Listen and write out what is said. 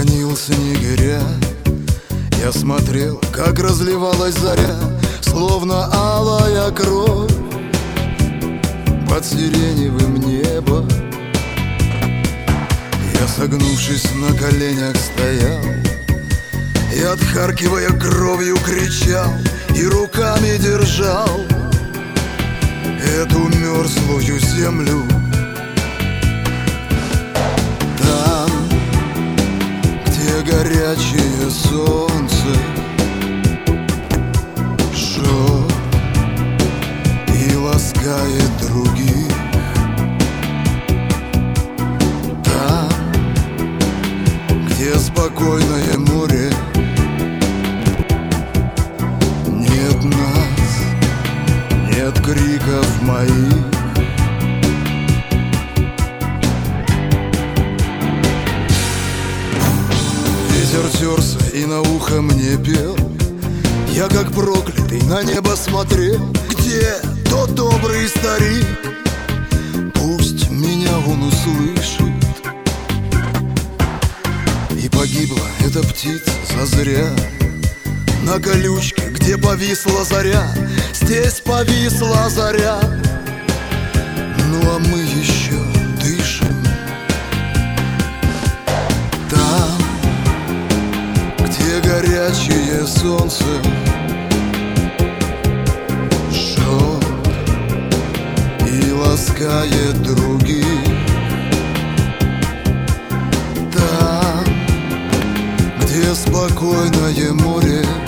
Хранил снегиря, я смотрел, как разливалась заря, словно алая кровь под сиреневым небом. Я, согнувшись на коленях, стоял и, отхаркивая кровью, кричал и руками держал эту мерзлую землю. Там, где горячее солнце жжет и ласкает других, там, где спокойное море, нет нас, нет криков моих. Ветер терся и на ухо мне пел, я как проклятый на небо смотрел. Где тот добрый старик? Пусть меня он услышит. И погибла эта птица зазря на колючке, где повисла заря. Здесь повисла заря, ну а мы еще дышим. Там, где горячее солнце жжет и ласкает других, там, где спокойное море,